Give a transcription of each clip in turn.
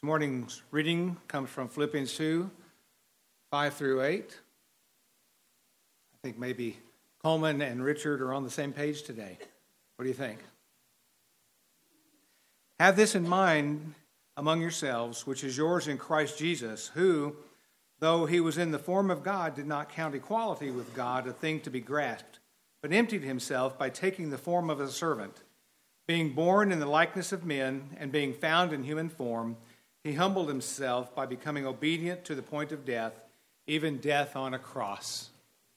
Morning's reading comes from Philippians 2, 5 through 8. I think maybe Coleman and Richard are on the same page today. What do you think? Have this in mind among yourselves, which is yours in Christ Jesus, who, though he was in the form of God, did not count equality with God a thing to be grasped, but emptied himself by taking the form of a servant. Being born in the likeness of men and being found in human form, he humbled himself by becoming obedient to the point of death, even death on a cross.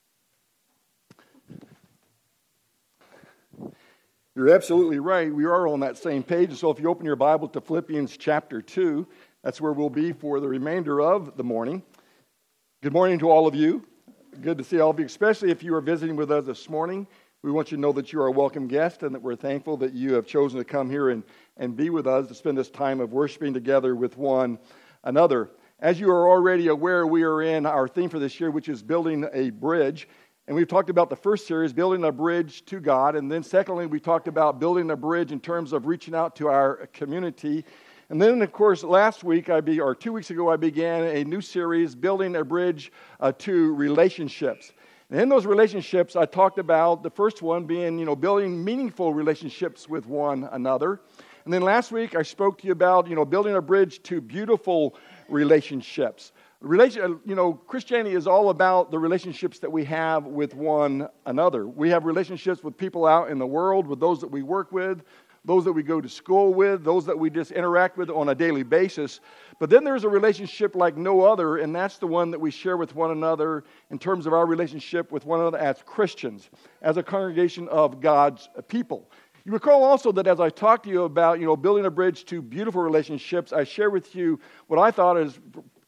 You're absolutely right. We are on that same page. So if you open your Bible to Philippians chapter 2, that's where we'll be for the remainder of the morning. Good morning to all of you. Good to see all of you, especially if you are visiting with us this morning. We want you to know that you are a welcome guest and that we're thankful that you have chosen to come here and be with us to spend this time of worshiping together with one another. As you are already aware, we are in our theme for this year, which is building a bridge. And we've talked about the first series, building a bridge to God. And then secondly, we talked about building a bridge in terms of reaching out to our community. And then, of course, 2 weeks ago, I began a new series, building a bridge to relationships. And in those relationships, I talked about the first one being, building meaningful relationships with one another. And then last week, I spoke to you about, building a bridge to beautiful relationships. Christianity is all about the relationships that we have with one another. We have relationships with people out in the world, with those that we work with, those that we go to school with, those that we just interact with on a daily basis. But then there's a relationship like no other, and that's the one that we share with one another in terms of our relationship with one another as Christians, as a congregation of God's people. You recall also that as I talked to you about, building a bridge to beautiful relationships, I share with you what I thought is,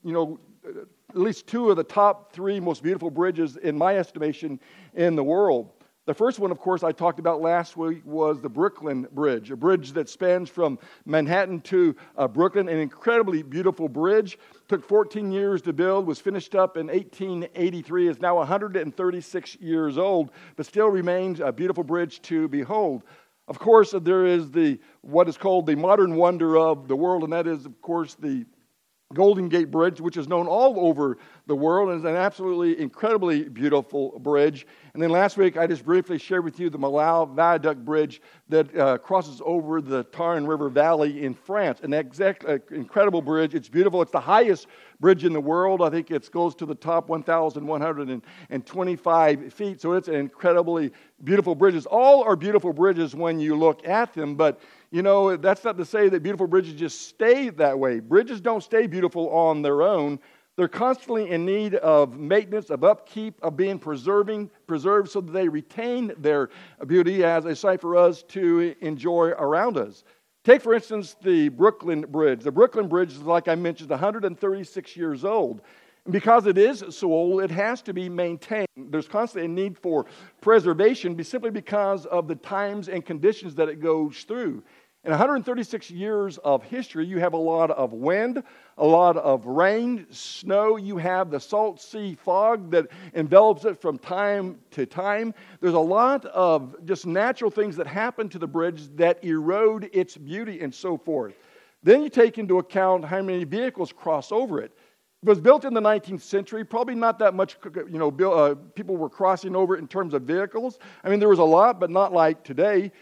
at least two of the top three most beautiful bridges, in my estimation, in the world. The first one, of course, I talked about last week was the Brooklyn Bridge, a bridge that spans from Manhattan to Brooklyn, an incredibly beautiful bridge. Took 14 years to build, was finished up in 1883, is now 136 years old, but still remains a beautiful bridge to behold. Of course, there is what is called the modern wonder of the world, and that is, of course, the Golden Gate Bridge, which is known all over the world and is an absolutely incredibly beautiful bridge. And then last week, I just briefly shared with you the Malau Viaduct Bridge that crosses over the Tarn River Valley in France. An incredible bridge. It's beautiful. It's the highest bridge in the world. I think it goes to the top 1,125 feet. So it's an incredibly beautiful bridge. All are beautiful bridges when you look at them, but that's not to say that beautiful bridges just stay that way. Bridges don't stay beautiful on their own. They're constantly in need of maintenance, of upkeep, of being preserved so that they retain their beauty as a sight for us to enjoy around us. Take, for instance, the Brooklyn Bridge. The Brooklyn Bridge is, like I mentioned, 136 years old. And because it is so old, it has to be maintained. There's constantly a need for preservation simply because of the times and conditions that it goes through. In 136 years of history, you have a lot of wind, a lot of rain, snow. You have the salt sea fog that envelops it from time to time. There's a lot of just natural things that happen to the bridge that erode its beauty and so forth. Then you take into account how many vehicles cross over it. It was built in the 19th century. Probably not that much, people were crossing over it in terms of vehicles. I mean, there was a lot, but not like today.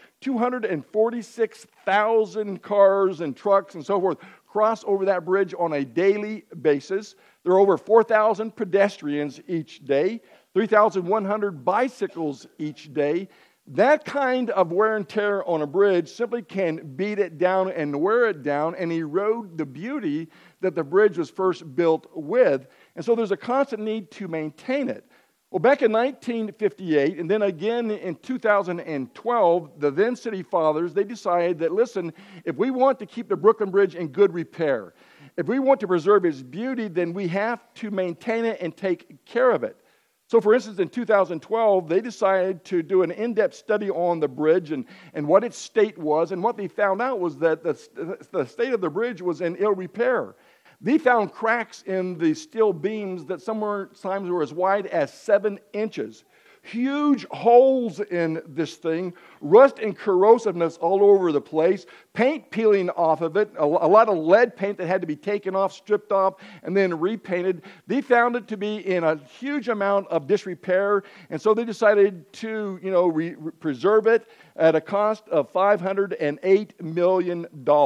246,000 cars and trucks and so forth cross over that bridge on a daily basis. There are over 4,000 pedestrians each day, 3,100 bicycles each day. That kind of wear and tear on a bridge simply can beat it down and wear it down and erode the beauty that the bridge was first built with. And so there's a constant need to maintain it. Well, back in 1958, and then again in 2012, the then city fathers, they decided that, listen, if we want to keep the Brooklyn Bridge in good repair, if we want to preserve its beauty, then we have to maintain it and take care of it. So, for instance, in 2012, they decided to do an in-depth study on the bridge and what its state was, and what they found out was that the state of the bridge was in ill repair. They found cracks in the steel beams that sometimes were as wide as 7 inches. huge holes in this thing, rust and corrosiveness all over the place, paint peeling off of it, a lot of lead paint that had to be taken off, stripped off, and then repainted. They found it to be in a huge amount of disrepair, and so they decided to, preserve it at a cost of $508 million.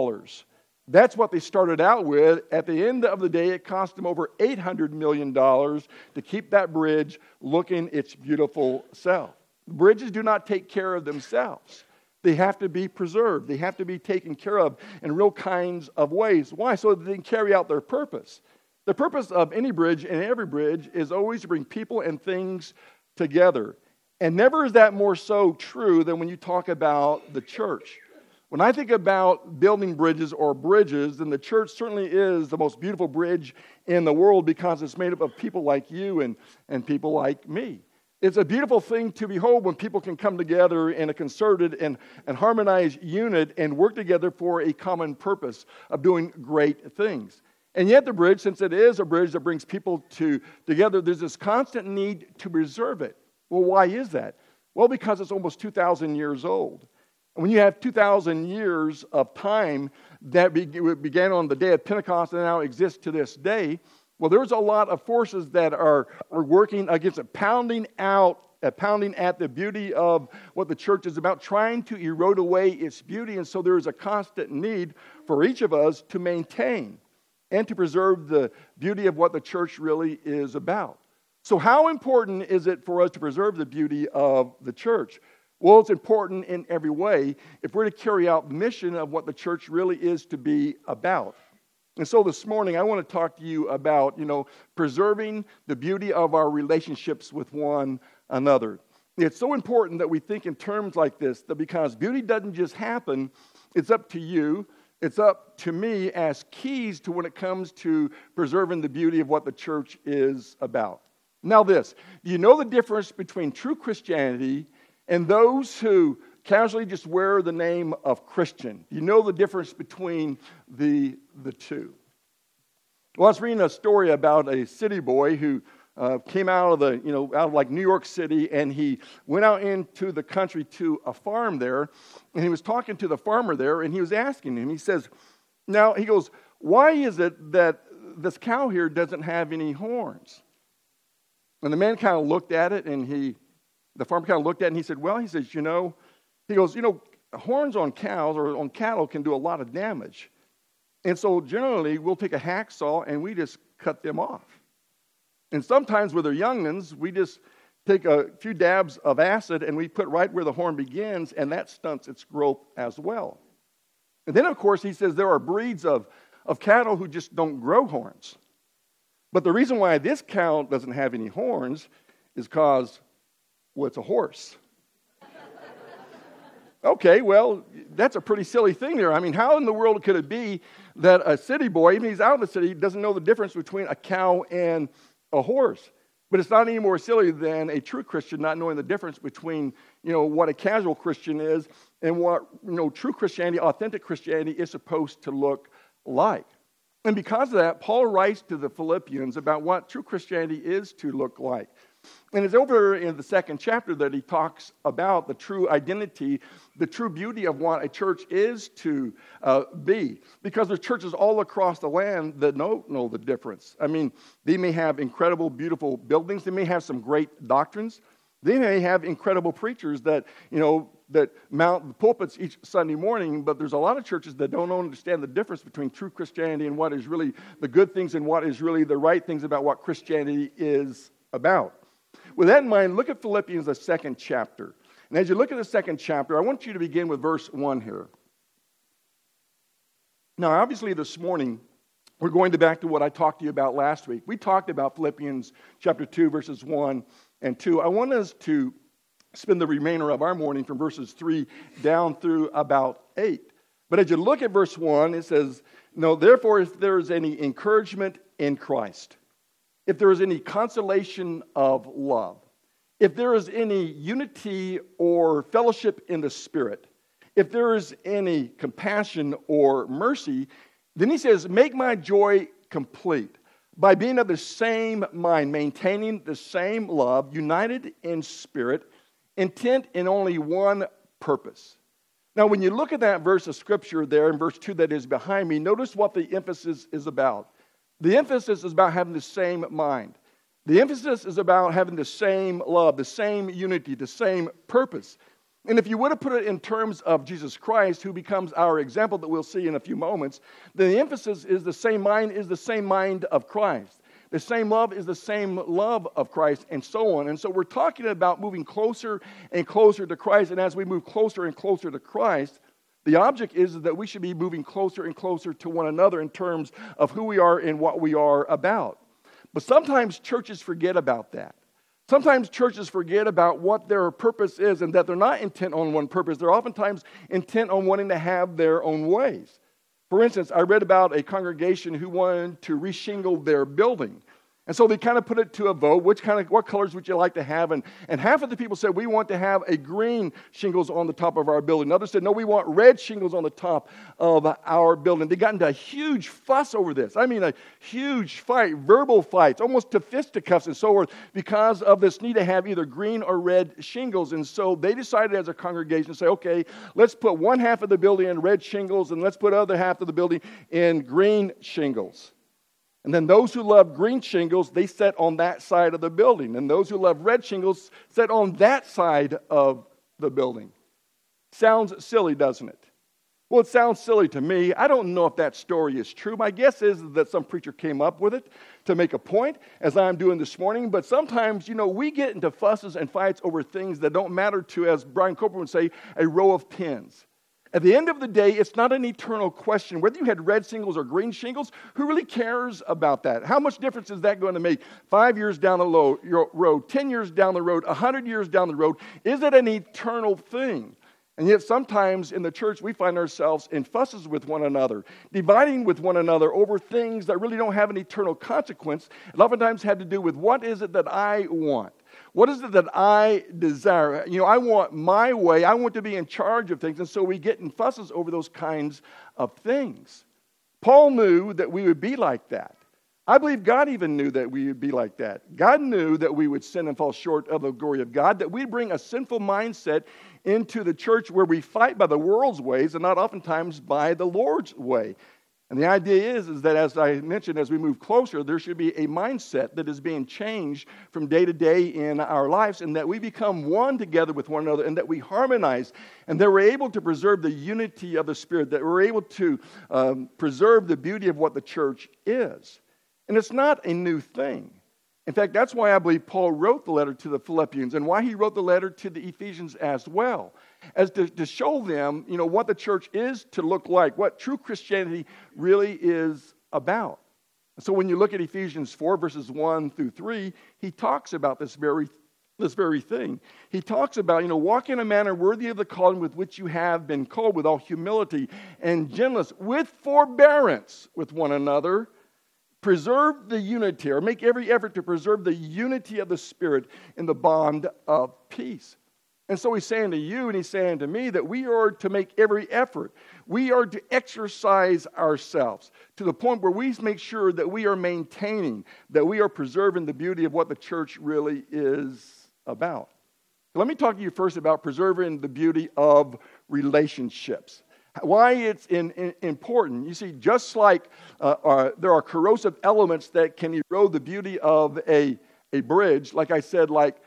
That's what they started out with. At the end of the day, it cost them over $800 million to keep that bridge looking its beautiful self. Bridges do not take care of themselves. They have to be preserved. They have to be taken care of in real kinds of ways. Why? So that they can carry out their purpose. The purpose of any bridge and every bridge is always to bring people and things together. And never is that more so true than when you talk about the church. When I think about building bridges or bridges, then the church certainly is the most beautiful bridge in the world because it's made up of people like you and people like me. It's a beautiful thing to behold when people can come together in a concerted and harmonized unit and work together for a common purpose of doing great things. And yet the bridge, since it is a bridge that brings people together, there's this constant need to preserve it. Well, why is that? Well, because it's almost 2,000 years old. And when you have 2,000 years of time that began on the day of Pentecost and now exists to this day, well, there's a lot of forces that are working against it, pounding at the beauty of what the church is about, trying to erode away its beauty. And so there is a constant need for each of us to maintain and to preserve the beauty of what the church really is about. So how important is it for us to preserve the beauty of the church? Well, it's important in every way if we're to carry out the mission of what the church really is to be about. And so this morning, I want to talk to you about, preserving the beauty of our relationships with one another. It's so important that we think in terms like this, that because beauty doesn't just happen, it's up to you, it's up to me as keys to when it comes to preserving the beauty of what the church is about. Now this, do you know the difference between true Christianity and those who casually just wear the name of Christian? You know the difference between the two. Well, I was reading a story about a city boy who came out of like New York City, and he went out into the country to a farm there, and he was talking to the farmer there, and he was asking him, he says, he goes, why is it that this cow here doesn't have any horns? And the man kind of looked at it, and the farmer kind of looked at it, and he said, horns on cows or on cattle can do a lot of damage. And so generally, we'll take a hacksaw and we just cut them off. And sometimes with our young'uns, we just take a few dabs of acid and we put right where the horn begins, and that stunts its growth as well. And then, of course, he says there are breeds of cattle who just don't grow horns. But the reason why this cow doesn't have any horns is because, well, it's a horse. Okay, well, that's a pretty silly thing there. I mean, how in the world could it be that a city boy, even if he's out in the city, doesn't know the difference between a cow and a horse? But it's not any more silly than a true Christian not knowing the difference between, what a casual Christian is and what, true Christianity, authentic Christianity is supposed to look like. And because of that, Paul writes to the Philippians about what true Christianity is to look like. And it's over in the second chapter that he talks about the true identity, the true beauty of what a church is to be. Because there's churches all across the land that don't know the difference. I mean, they may have incredible, beautiful buildings. They may have some great doctrines. They may have incredible preachers that mount the pulpits each Sunday morning, but there's a lot of churches that don't understand the difference between true Christianity and what is really the good things and what is really the right things about what Christianity is about. With that in mind, look at Philippians, the second chapter. And as you look at the second chapter, I want you to begin with verse 1 here. Now, obviously this morning, we're going back to what I talked to you about last week. We talked about Philippians chapter 2, verses 1 and 2. I want us to spend the remainder of our morning from verses 3 down through about 8. But as you look at verse 1, it says, therefore, if there is any encouragement in Christ, if there is any consolation of love, if there is any unity or fellowship in the Spirit, if there is any compassion or mercy, then he says, make my joy complete by being of the same mind, maintaining the same love, united in spirit, intent in only one purpose. Now, when you look at that verse of Scripture there in verse 2 that is behind me, notice what the emphasis is about. The emphasis is about having the same mind. The emphasis is about having the same love, the same unity, the same purpose. And if you were to put it in terms of Jesus Christ, who becomes our example that we'll see in a few moments, the emphasis is the same mind of Christ. The same love is the same love of Christ, and so on. And so we're talking about moving closer and closer to Christ. And as we move closer and closer to Christ, the object is that we should be moving closer and closer to one another in terms of who we are and what we are about. But sometimes churches forget about that. Sometimes churches forget about what their purpose is and that they're not intent on one purpose. They're oftentimes intent on wanting to have their own ways. For instance, I read about a congregation who wanted to reshingle their building. And so they kind of put it to a vote. What colors would you like to have? And half of the people said, we want to have a green shingles on the top of our building. Others said, no, we want red shingles on the top of our building. They got into a huge fuss over this. I mean, a huge fight, verbal fights, almost to fisticuffs and so forth, because of this need to have either green or red shingles. And so they decided as a congregation to say, okay, let's put one half of the building in red shingles and let's put the other half of the building in green shingles. And then those who love green shingles, they sat on that side of the building. And those who love red shingles sat on that side of the building. Sounds silly, doesn't it? Well, it sounds silly to me. I don't know if that story is true. My guess is that some preacher came up with it to make a point, as I'm doing this morning. But sometimes, we get into fusses and fights over things that don't matter to, as Brian Copeland would say, a row of pins. At the end of the day, it's not an eternal question. Whether you had red shingles or green shingles, who really cares about that? How much difference is that going to make 5 years down the road, 10 years down the road, 100 years down the road? Is it an eternal thing? And yet sometimes in the church we find ourselves in fusses with one another, dividing with one another over things that really don't have an eternal consequence. It oftentimes had to do with what is it that I want? What is it that I desire? I want my way. I want to be in charge of things. And so we get in fusses over those kinds of things. Paul knew that we would be like that. I believe God even knew that we would be like that. God knew that we would sin and fall short of the glory of God, that we bring a sinful mindset into the church where we fight by the world's ways and not oftentimes by the Lord's way. And the idea is that, as I mentioned, as we move closer, there should be a mindset that is being changed from day to day in our lives, and that we become one together with one another, and that we harmonize, and that we're able to preserve the unity of the Spirit, that we're able to preserve the beauty of what the church is. And it's not a new thing. In fact, that's why I believe Paul wrote the letter to the Philippians and why he wrote the letter to the Ephesians as well, as to show them, what the church is to look like, what true Christianity really is about. So when you look at Ephesians 4, verses 1 through 3, he talks about this very thing. He talks about, walk in a manner worthy of the calling with which you have been called, with all humility and gentleness, with forbearance with one another. Preserve the unity, or make every effort to preserve the unity of the Spirit in the bond of peace. And so he's saying to you and he's saying to me that we are to make every effort. We are to exercise ourselves to the point where we make sure that we are maintaining, that we are preserving the beauty of what the church really is about. Let me talk to you first about preserving the beauty of relationships. Why it's important. You see, just like there are corrosive elements that can erode the beauty of a bridge, like I said,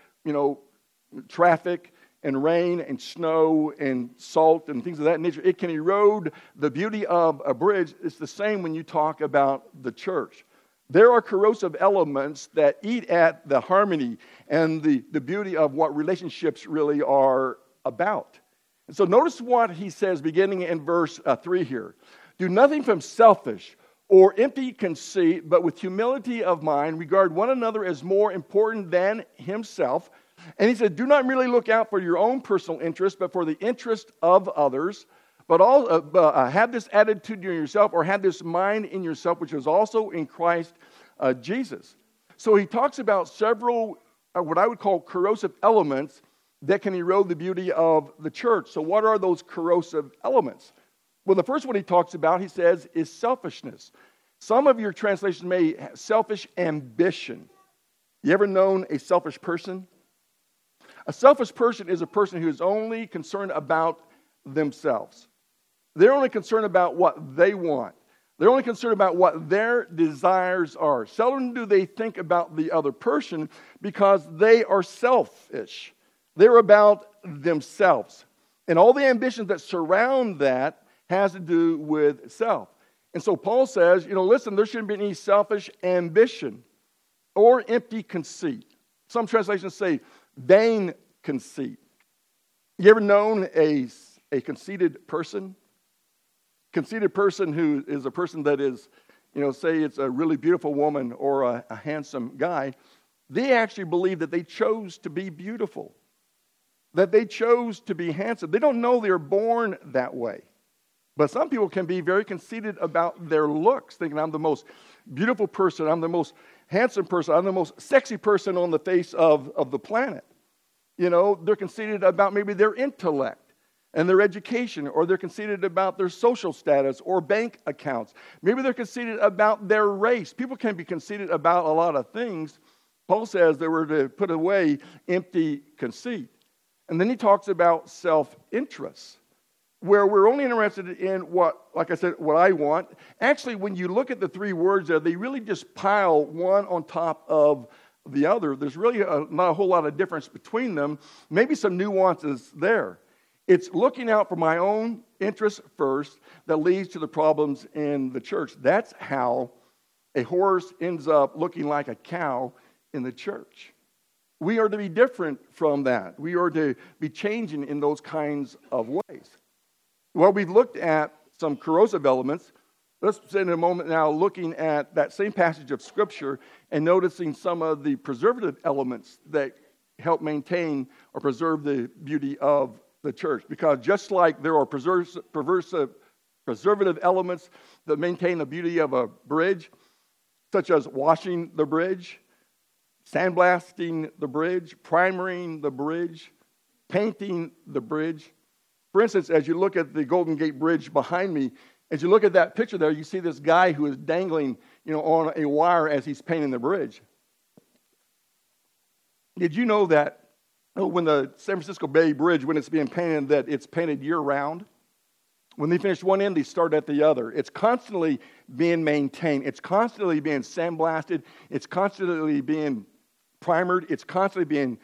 traffic and rain and snow and salt and things of that nature, it can erode the beauty of a bridge. It's the same when you talk about the church. There are corrosive elements that eat at the harmony and the beauty of what relationships really are about. And so notice what he says beginning in verse 3 here. Do nothing from selfish or empty conceit, but with humility of mind, regard one another as more important than himself. And he said, do not merely look out for your own personal interest, but for the interest of others. But have this attitude in yourself, or have this mind in yourself, which was also in Christ Jesus. So he talks about several, what I would call corrosive elements that can erode the beauty of the church. So what are those corrosive elements? Well, the first one he talks about, he says, is selfishness. Some of your translations may have selfish ambition. You ever known a selfish person? A selfish person is a person who is only concerned about themselves. They're only concerned about what they want. They're only concerned about what their desires are. Seldom do they think about the other person because they are selfish. They're about themselves. And all the ambitions that surround that has to do with self. And so Paul says, listen, there shouldn't be any selfish ambition or empty conceit. Some translations say vain conceit. You ever known a conceited person? Conceited person who is a person that is, say it's a really beautiful woman or a handsome guy. They actually believe that they chose to be beautiful, that they chose to be handsome. They don't know they're born that way. But some people can be very conceited about their looks, thinking I'm the most beautiful person, I'm the most handsome person, I'm the most sexy person on the face of the planet. They're conceited about maybe their intellect and their education, or they're conceited about their social status or bank accounts. Maybe they're conceited about their race. People can be conceited about a lot of things. Paul says that we're to put away empty conceit. And then he talks about self-interest, where we're only interested in what I want. Actually, when you look at the three words there, they really just pile one on top of the other. There's really not a whole lot of difference between them. Maybe some nuances there. It's looking out for my own interests first that leads to the problems in the church. That's how a horse ends up looking like a cow in the church. We are to be different from that. We are to be changing in those kinds of ways. Well, we've looked at some corrosive elements. Let's spend a moment now looking at that same passage of Scripture and noticing some of the preservative elements that help maintain or preserve the beauty of the church. Because just like there are preservative elements that maintain the beauty of a bridge, such as washing the bridge, sandblasting the bridge, primering the bridge, painting the bridge. For instance, as you look at the Golden Gate Bridge behind me, as you look at that picture there, you see this guy who is dangling, on a wire as he's painting the bridge. Did you know that when the San Francisco Bay Bridge, when it's being painted, that it's painted year-round? When they finish one end, they start at the other. It's constantly being maintained. It's constantly being sandblasted. It's constantly being primered. It's constantly being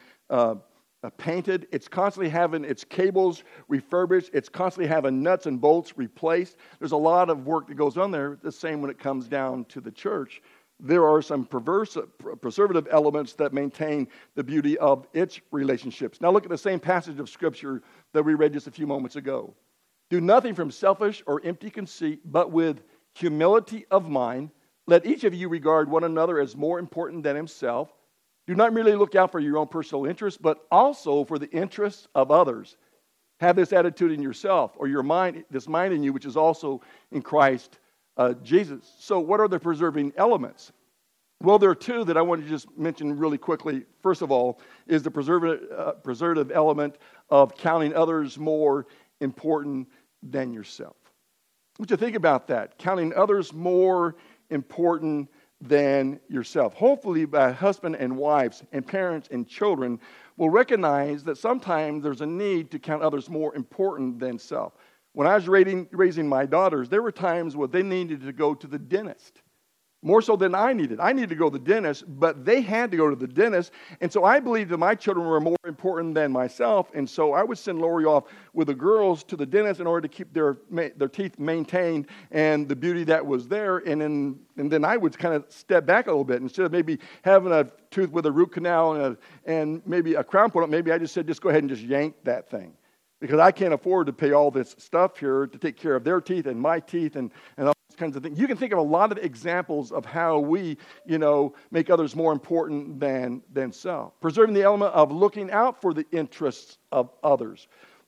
painted. It's constantly having its cables refurbished. It's constantly having nuts and bolts replaced. There's a lot of work that goes on there. The same when it comes down to the church. There are some preservative elements that maintain the beauty of its relationships. Now look at the same passage of Scripture that we read just a few moments ago. Do nothing from selfish or empty conceit, but with humility of mind, let each of you regard one another as more important than himself. Do not merely look out for your own personal interests, but also for the interests of others. Have this attitude in yourself, or this mind in you, which is also in Christ Jesus. So what are the preserving elements? Well, there are two that I want to just mention really quickly. First of all is the preservative element of counting others more important than yourself. I want you to think about that. Counting others more important than yourself. Hopefully, husband and wives and parents and children will recognize that sometimes there's a need to count others more important than self. When I was raising my daughters, there were times where they needed to go to the dentist. More so than I needed. I needed to go to the dentist, but they had to go to the dentist. And so I believed that my children were more important than myself. And so I would send Lori off with the girls to the dentist in order to keep their teeth maintained and the beauty that was there. And then I would kind of step back a little bit. Instead of maybe having a tooth with a root canal and maybe a crown put up, maybe I just said, just go ahead and just yank that thing. Because I can't afford to pay all this stuff here to take care of their teeth and my teeth and all those kinds of things. You can think of a lot of examples of how we, make others more important than self. Preserving the element of looking out for the interests of others.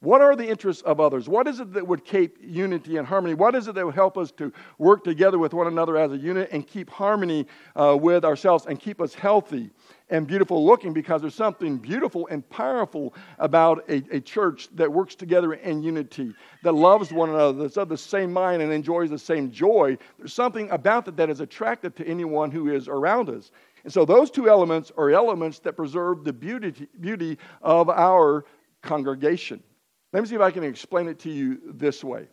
What are the interests of others? What is it that would keep unity and harmony? What is it that would help us to work together with one another as a unit and keep harmony with ourselves and keep us healthy and beautiful looking? Because there's something beautiful and powerful about a church that works together in unity, that loves one another, that's of the same mind and enjoys the same joy. There's something about that is attractive to anyone who is around us. And so those two elements are elements that preserve the beauty of our congregation. Let me see if I can explain it to you this way.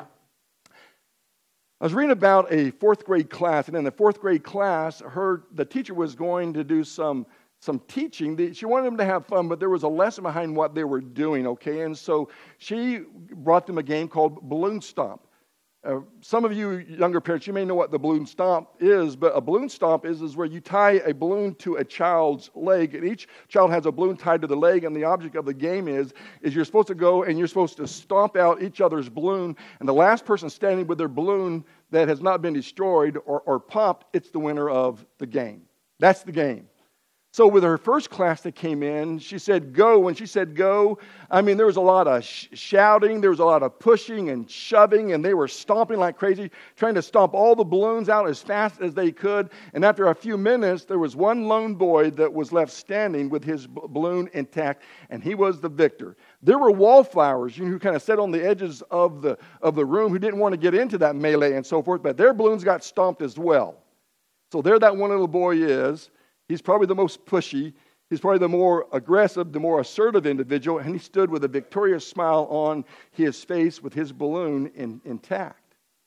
I was reading about a fourth grade class, and in the fourth grade class, the teacher was going to do some teaching. She wanted them to have fun, but there was a lesson behind what they were doing, okay? And so she brought them a game called Balloon Stomp. Some of you younger parents, you may know what the balloon stomp is, but a balloon stomp is where you tie a balloon to a child's leg, and each child has a balloon tied to the leg, and the object of the game is you're supposed to go and you're supposed to stomp out each other's balloon, and the last person standing with their balloon that has not been destroyed or popped, it's the winner of the game. That's the game. So with her first class that came in, she said, go. When she said go, there was a lot of shouting, there was a lot of pushing and shoving, and they were stomping like crazy, trying to stomp all the balloons out as fast as they could. And after a few minutes, there was one lone boy that was left standing with his balloon intact, and he was the victor. There were wallflowers who kind of sat on the edges of the room who didn't want to get into that melee and so forth, but their balloons got stomped as well. So there that one little boy is. He's probably the most pushy. He's probably the more aggressive, the more assertive individual, and he stood with a victorious smile on his face with his balloon intact.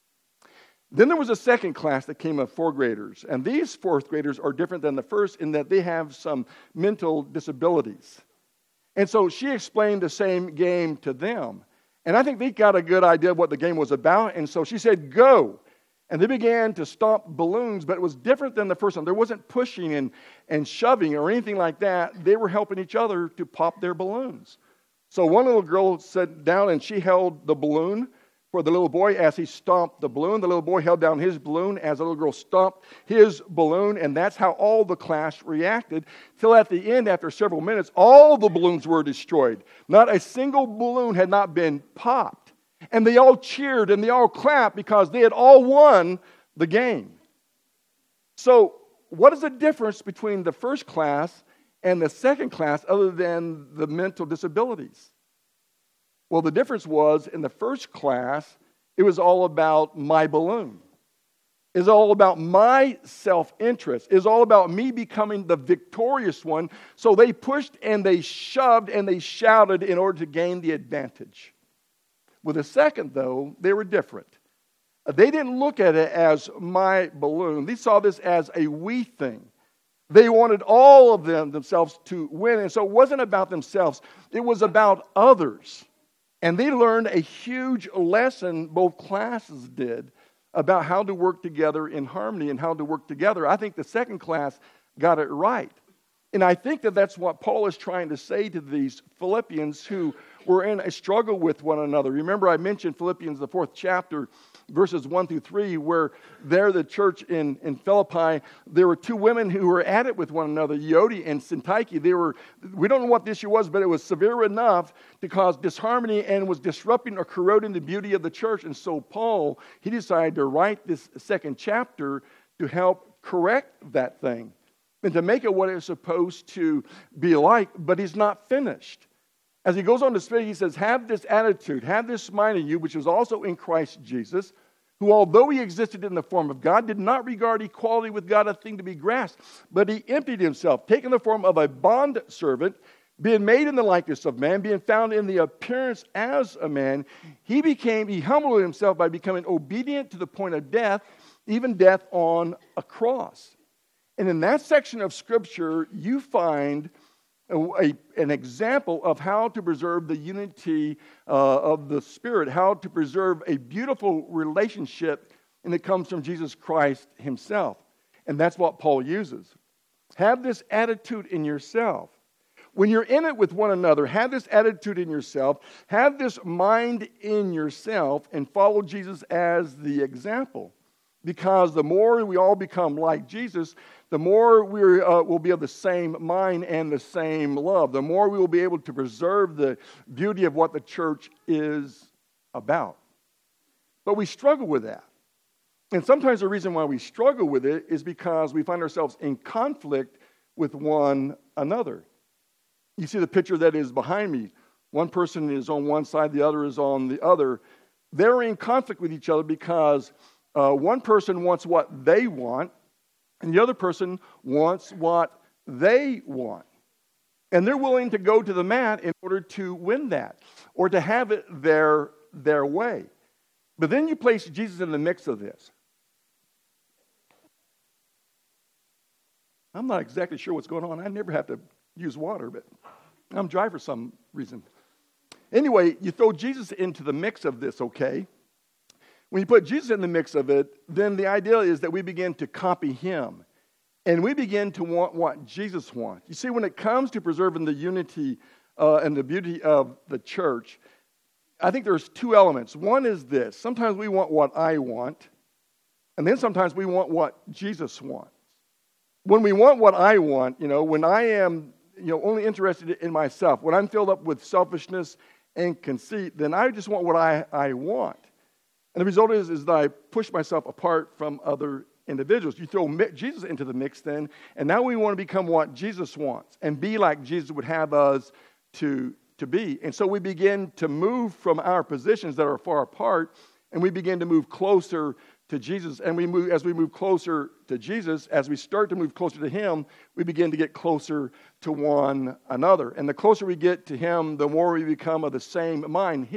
Then there was a second class that came of fourth graders, and these fourth graders are different than the first in that they have some mental disabilities. And so she explained the same game to them, and I think they got a good idea of what the game was about, and so she said, go. And they began to stomp balloons, but it was different than the first one. There wasn't pushing and shoving or anything like that. They were helping each other to pop their balloons. So one little girl sat down and she held the balloon for the little boy as he stomped the balloon. The little boy held down his balloon as the little girl stomped his balloon, and that's how all the class reacted. Till at the end, after several minutes, all the balloons were destroyed. Not a single balloon had not been popped. And they all cheered and they all clapped because they had all won the game. So, what is the difference between the first class and the second class other than the mental disabilities? Well, the difference was in the first class, it was all about my balloon. It's all about my self-interest. It's all about me becoming the victorious one. So they pushed and they shoved and they shouted in order to gain the advantage. With the second, though, they were different. They didn't look at it as my balloon. They saw this as a we thing. They wanted all of themselves to win. And so it wasn't about themselves. It was about others. And they learned a huge lesson, both classes did, about how to work together in harmony and how to work together. I think the second class got it right. And I think that that's what Paul is trying to say to these Philippians who were in a struggle with one another. Remember, I mentioned Philippians, the 4th chapter, verses 1 through 3, where there, the church in Philippi, there were two women who were at it with one another, Euodia and Syntyche. We don't know what the issue was, but it was severe enough to cause disharmony and was disrupting or corroding the beauty of the church. And so Paul, he decided to write this second chapter to help correct that thing and to make it what it's supposed to be like, but he's not finished. As he goes on to speak, he says, have this attitude, have this mind in you, which was also in Christ Jesus, who, although he existed in the form of God, did not regard equality with God a thing to be grasped, but he emptied himself, taking the form of a bondservant, being made in the likeness of man, being found in the appearance as a man. He humbled himself by becoming obedient to the point of death, even death on a cross. And in that section of Scripture, you find an example of how to preserve the unity of the Spirit, how to preserve a beautiful relationship, and it comes from Jesus Christ himself. And that's what Paul uses. Have this attitude in yourself. When you're in it with one another, have this attitude in yourself, have this mind in yourself, and follow Jesus as the example. Because the more we all become like Jesus, the more we'll be of the same mind and the same love. The more we will be able to preserve the beauty of what the church is about. But we struggle with that. And sometimes the reason why we struggle with it is because we find ourselves in conflict with one another. You see the picture that is behind me. One person is on one side, the other is on the other. They're in conflict with each other because one person wants what they want, and the other person wants what they want. And they're willing to go to the mat in order to win that, or to have it their way. But then you place Jesus in the mix of this. I'm not exactly sure what's going on. I never have to use water, but I'm dry for some reason. Anyway, you throw Jesus into the mix of this, okay? When you put Jesus in the mix of it, then the idea is that we begin to copy him. And we begin to want what Jesus wants. You see, when it comes to preserving the unity and the beauty of the church, I think there's two elements. One is this. Sometimes we want what I want, and then sometimes we want what Jesus wants. When we want what I want, when I am, only interested in myself, when I'm filled up with selfishness and conceit, then I just want what I want. And the result is that I push myself apart from other individuals. You throw Jesus into the mix then, and now we want to become what Jesus wants and be like Jesus would have us to be. And so we begin to move from our positions that are far apart, and we begin to move closer to Jesus. And as we move closer to Jesus, as we start to move closer to him, we begin to get closer to one another. And the closer we get to him, the more we become of the same mind,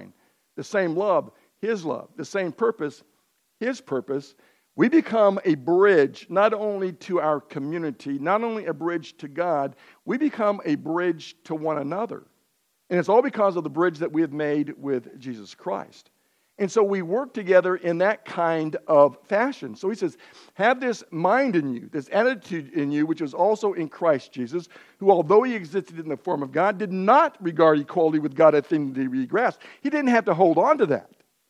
the same love, his love, the same purpose, his purpose. We become a bridge not only to our community, not only a bridge to God, we become a bridge to one another. And it's all because of the bridge that we have made with Jesus Christ. And so we work together in that kind of fashion. So he says, have this mind in you, this attitude in you, which is also in Christ Jesus, who, although he existed in the form of God, did not regard equality with God a thing to be grasped. He didn't have to hold on to that.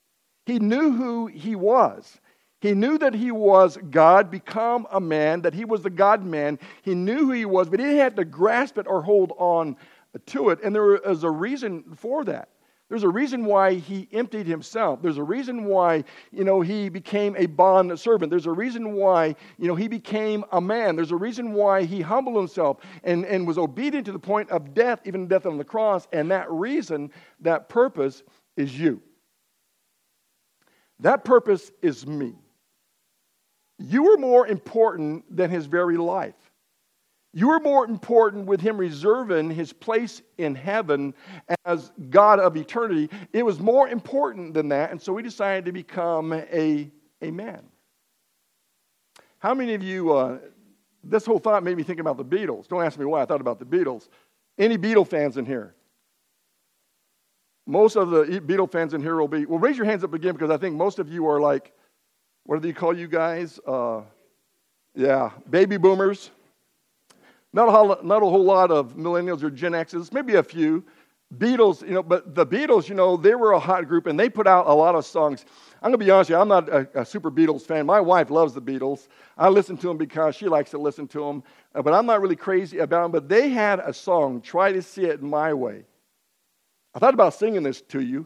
He knew who he was. He knew that he was God, become a man, that he was the God-man. He knew who he was, but he didn't have to grasp it or hold on to it. And there is a reason for that. There's a reason why he emptied himself. There's a reason why, he became a bond servant. There's a reason why, he became a man. There's a reason why he humbled himself and was obedient to the point of death, even death on the cross. And that reason, that purpose is you. That purpose is me. You are more important than his very life. You are more important with him reserving his place in heaven as God of eternity. It was more important than that, and so we decided to become a man. How many of you, this whole thought made me think about the Beatles. Don't ask me why I thought about the Beatles. Any Beatle fans in here? Most of the Beatle fans in here will be, well, raise your hands up again because I think most of you are like, what do they call you guys? Baby boomers. Not a whole lot of millennials or Gen X's, maybe a few. Beatles, but the Beatles, they were a hot group and they put out a lot of songs. I'm going to be honest with you, I'm not a super Beatles fan. My wife loves the Beatles. I listen to them because she likes to listen to them, but I'm not really crazy about them. But they had a song, Try to See It My Way. I thought about singing this to you.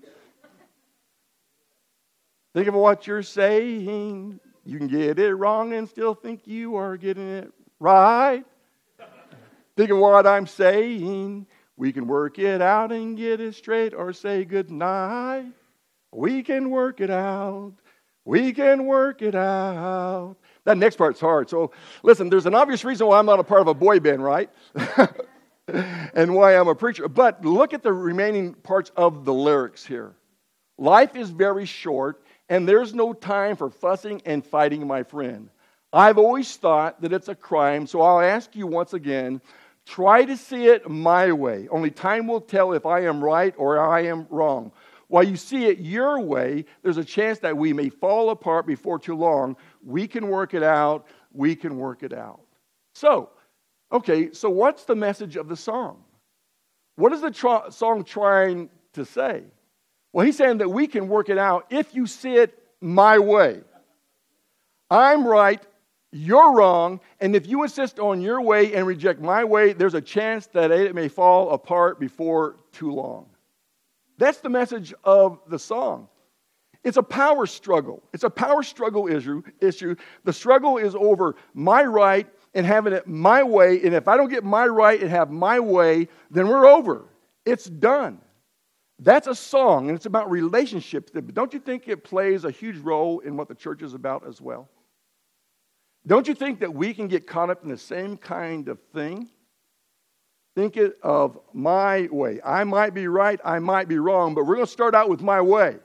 Think of what you're saying. You can get it wrong and still think you are getting it right. Think of what I'm saying. We can work it out and get it straight or say goodnight. We can work it out. We can work it out. That next part's hard. So listen, there's an obvious reason why I'm not a part of a boy band, right? And why I'm a preacher. But look at the remaining parts of the lyrics here. Life is very short, and there's no time for fussing and fighting, my friend. I've always thought that it's a crime, so I'll ask you once again, try to see it my way. Only time will tell if I am right or I am wrong. While you see it your way, there's a chance that we may fall apart before too long. We can work it out. We can work it out. So what's the message of the song? What is the song trying to say? Well, he's saying that we can work it out if you see it my way. I'm right, you're wrong, and if you insist on your way and reject my way, there's a chance that it may fall apart before too long. That's the message of the song. It's a power struggle. It's a power struggle issue. The struggle is over my right and having it my way, and if I don't get my right and have my way, then we're over. It's done. That's a song, and it's about relationships. But don't you think it plays a huge role in what the church is about as well? Don't you think that we can get caught up in the same kind of thing? Think of my way. I might be right, I might be wrong, but we're going to start out with my way.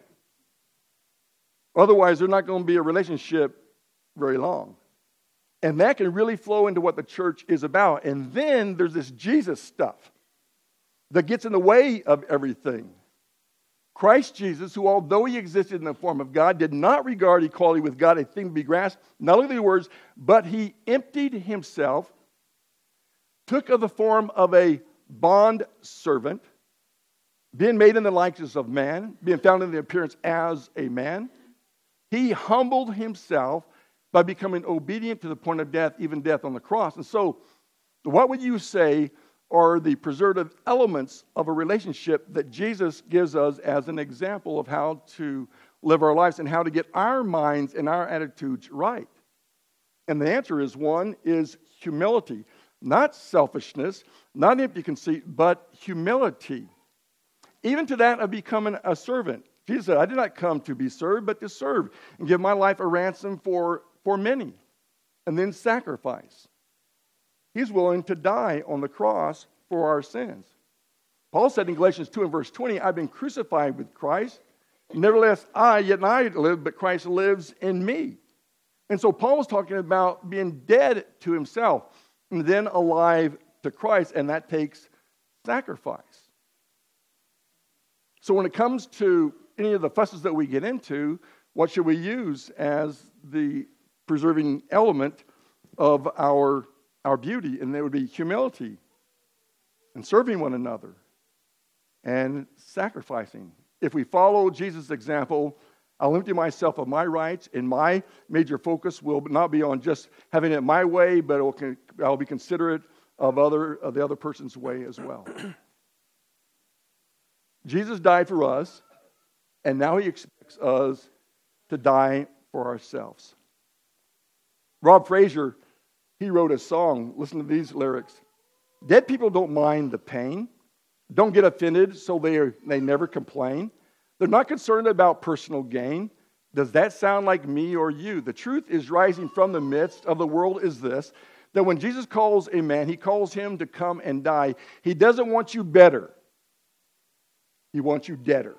Otherwise, there's not going to be a relationship very long. And that can really flow into what the church is about. And then there's this Jesus stuff that gets in the way of everything. Christ Jesus, who although he existed in the form of God, did not regard equality with God a thing to be grasped, not only the words, but he emptied himself, took of the form of a bond servant, being made in the likeness of man, being found in the appearance as a man. He humbled himself by becoming obedient to the point of death, even death on the cross. And so, what would you say are the preservative elements of a relationship that Jesus gives us as an example of how to live our lives and how to get our minds and our attitudes right? And the answer is one is humility. Not selfishness, not empty conceit, but humility. Even to that of becoming a servant. Jesus said, I did not come to be served, but to serve and give my life a ransom for many. And then sacrifice. He's willing to die on the cross for our sins. Paul said in Galatians 2 and verse 20, I've been crucified with Christ. Nevertheless, yet I live, but Christ lives in me. And so Paul was talking about being dead to himself and then alive to Christ, and that takes sacrifice. So when it comes to any of the fusses that we get into, what should we use as the preserving element of our beauty? And that would be humility and serving one another and sacrificing. If we follow Jesus' example, I'll empty myself of my rights, and my major focus will not be on just having it my way, but I'll be considerate of the other person's way as well. Jesus died for us, and now he expects us to die for ourselves. Rob Frazier, he wrote a song. Listen to these lyrics. Dead people don't mind the pain, don't get offended, so they never complain. They're not concerned about personal gain. Does that sound like me or you? The truth is rising from the midst of the world is this, that when Jesus calls a man, he calls him to come and die. He doesn't want you better. He wants you deader.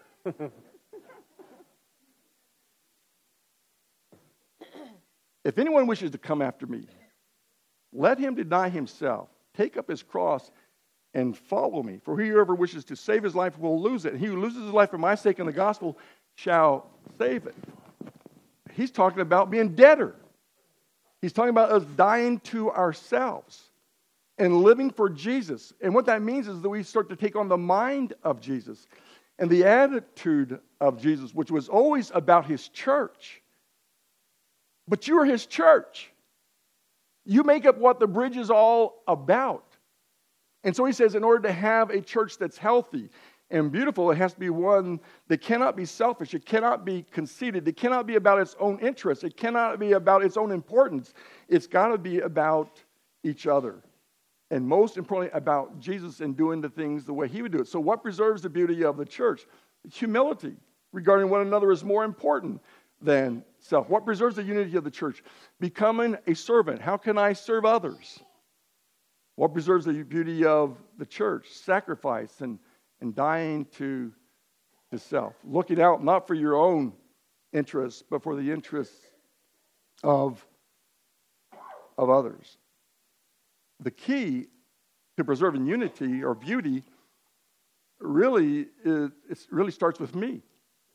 If anyone wishes to come after me, let him deny himself, take up his cross, and follow me. For whoever wishes to save his life will lose it. And he who loses his life for my sake and the gospel shall save it. He's talking about being deader. He's talking about us dying to ourselves and living for Jesus. And what that means is that we start to take on the mind of Jesus and the attitude of Jesus, which was always about his church. But you're his church. You make up what the bridge is all about. And so he says, in order to have a church that's healthy and beautiful, it has to be one that cannot be selfish. It cannot be conceited. It cannot be about its own interests. It cannot be about its own importance. It's got to be about each other. And most importantly, about Jesus and doing the things the way he would do it. So what preserves the beauty of the church? Humility regarding one another is more important than self. What preserves the unity of the church? Becoming a servant. How can I serve others? What preserves the beauty of the church? Sacrifice and dying to self. Looking out not for your own interests, but for the interests of others. The key to preserving unity or beauty really starts with me.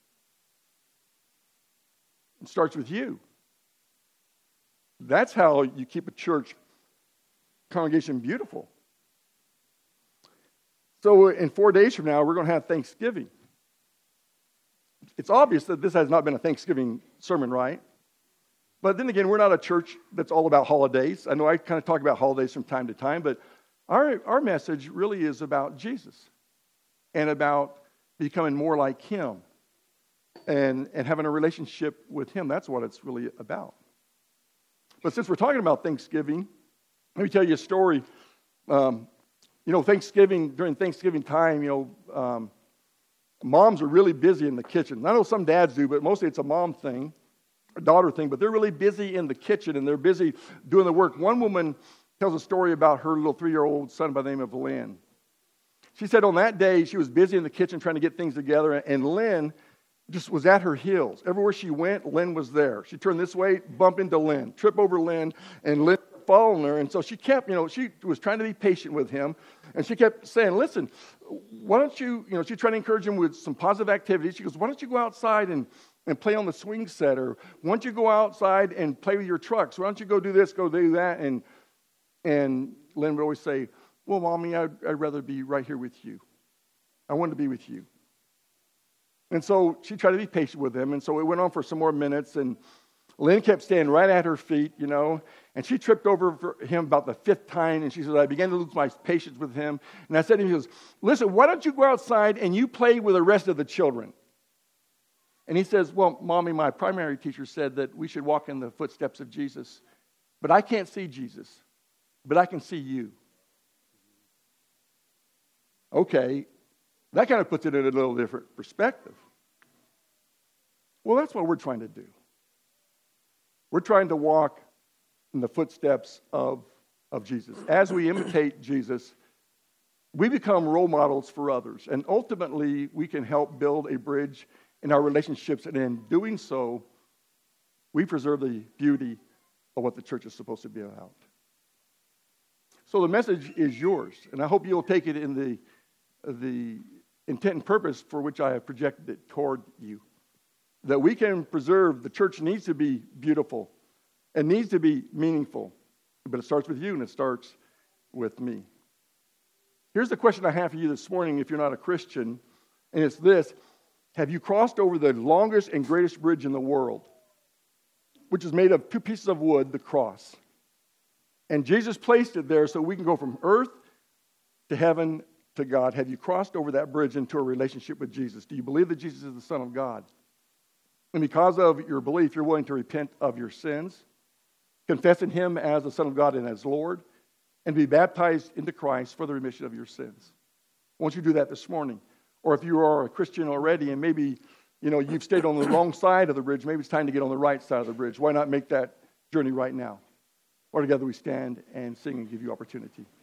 It starts with you. That's how you keep a church congregation beautiful. So in 4 days from now, we're going to have Thanksgiving. It's obvious that this has not been a Thanksgiving sermon, right? But then again, we're not a church that's all about holidays. I know I kind of talk about holidays from time to time, but our message really is about Jesus and about becoming more like him and having a relationship with him. That's what it's really about. But since we're talking about Thanksgiving, let me tell you a story. During Thanksgiving time, moms are really busy in the kitchen. I know some dads do, but mostly it's a mom thing, a daughter thing. But they're really busy in the kitchen, and they're busy doing the work. One woman tells a story about her little 3-year-old son by the name of Lynn. She said on that day, she was busy in the kitchen trying to get things together, and Lynn just was at her heels. Everywhere she went, Lynn was there. She turned this way, bump into Lynn, trip over Lynn, and Lynn following her. And so she kept, she was trying to be patient with him. And she kept saying, listen, why don't you, she tried to encourage him with some positive activities. She goes, why don't you go outside and play on the swing set? Or why don't you go outside and play with your trucks? Why don't you go do this, go do that? And Lynn would always say, well, Mommy, I'd rather be right here with you. I want to be with you. And so she tried to be patient with him. And so it went on for some more minutes. And Lynn kept staying right at her feet, and she tripped over him about the 5th time. And she said, I began to lose my patience with him. And I said to him, he goes, listen, why don't you go outside and you play with the rest of the children? And he says, well, Mommy, my primary teacher said that we should walk in the footsteps of Jesus. But I can't see Jesus. But I can see you. Okay. That kind of puts it in a little different perspective. Well, that's what we're trying to do. We're trying to walk in the footsteps of Jesus. As we imitate Jesus, we become role models for others. And ultimately, we can help build a bridge in our relationships. And in doing so, we preserve the beauty of what the church is supposed to be about. So the message is yours. And I hope you'll take it in the intent and purpose for which I have projected it toward you. That we can preserve, the church needs to be beautiful and needs to be meaningful. But it starts with you and it starts with me. Here's the question I have for you this morning if you're not a Christian, and it's this. Have you crossed over the longest and greatest bridge in the world, which is made of 2 pieces of wood, the cross? And Jesus placed it there so we can go from earth to heaven to God. Have you crossed over that bridge into a relationship with Jesus? Do you believe that Jesus is the Son of God? And because of your belief, you're willing to repent of your sins, confessing him as the Son of God and as Lord, and be baptized into Christ for the remission of your sins. Won't you do that this morning? Or if you are a Christian already and maybe you've stayed on the wrong side of the bridge, maybe it's time to get on the right side of the bridge. Why not make that journey right now? Or together we stand and sing and give you opportunity.